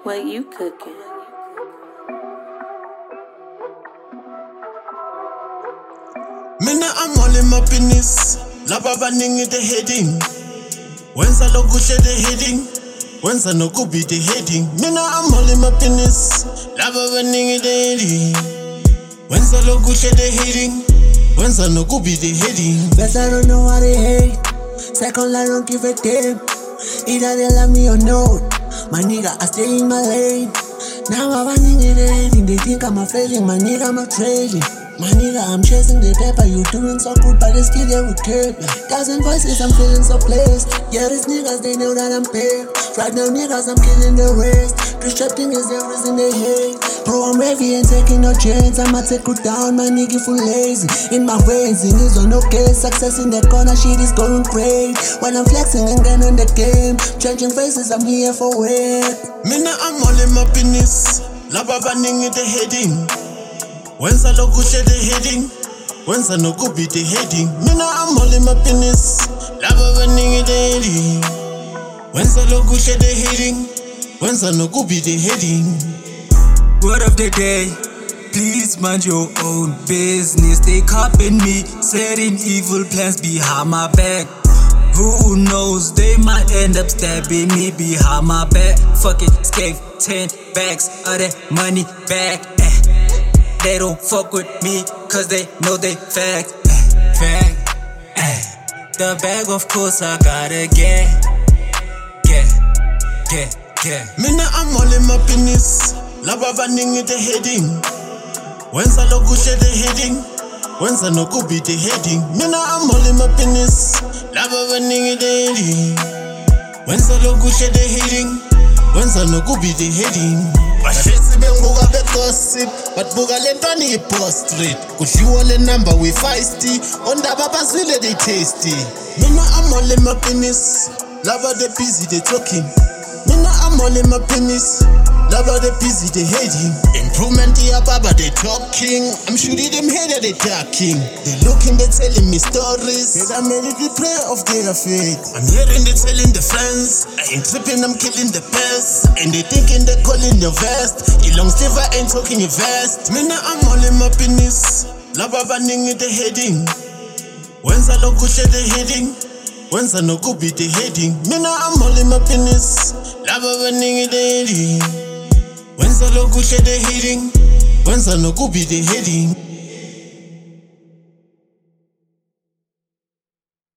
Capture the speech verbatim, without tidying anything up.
What you cooking? Mina I'm all in my business. Laba baningi the heading. Wenza lokuhle the heading. Wenza nokubi the heading. Mina I'm all in my business. Laba baningi the heading. Wenza lokuhle the heading. Wenza nokubi the heading. Best I don't know why they hate. Second I don't give a damn. Either they love me or not. My nigga, I stay in my lane. Now I'm running it hating. They think I'm a failing. My nigga, I'm a trading. My nigga, I'm chasing the paper. You doing so good, but they still there with curb. Thousand voices, I'm feeling so blessed. Yeah, these niggas, they know that I'm paid. Right now, niggas, I'm killing the rest. Disrupting is the reason they hate. Bro, I'm heavy and taking no chance. I'ma take you down, my nigga, full lazy. In my ways, in his on okay. Success in the corner, shit is going great. When I'm flexing and getting on the game, changing faces, I'm here for it. Mina I'm all in my business. Laba baningi the heading. Wenza lokuhle the heading. Wenza nokubi the heading. Mina I'm all in my business. Laba baningi the heading. Wenza lokuhle the heading. Wenza nokubi the heading. Word of the day, please mind your own business. They copying me, setting evil plans behind my back. Who knows, they might end up stabbing me behind my back. Fuck it, scave ten bags of that money back. Eh. They don't fuck with me, cause they know they fact. Eh. Fact. Eh. The bag, of course, I gotta get. Get, get, get. Mina I'm all in my business. Laba baningi the heading. Wenza lokuhle the heading. Wenza nokubi the heading. Mina I'm all in my business. Laba baningi the heading. Wenza lokuhle the heading. Wenza nokubi the heading. Bashesi benguka be gossip, but buka lentoni i-post street. Kudliwa le number we feisty. Ondaba bazwile they tasty. Mina I'm all in my business. Laba they busy they talking. Mina I'm all in my business. Laba they busy they hating. Improvement here baba they talking. I'm shooting them head they talking. They looking they telling me stories. Said I'm ready to play of their fate. I'm hearing they telling the friends. I ain't tripping, I'm killing the pest. And they thinking they calling your vest. You long sleeve I ain't talking your vest. Mina I'm all in my business. Laba baningi the heading. Wenza lokuhle the heading. Wenza nokubi the heading. Mina I'm all in my business. Laba baningi the heading. Wenza lokuhle the heading. Wenza nokubi the heading.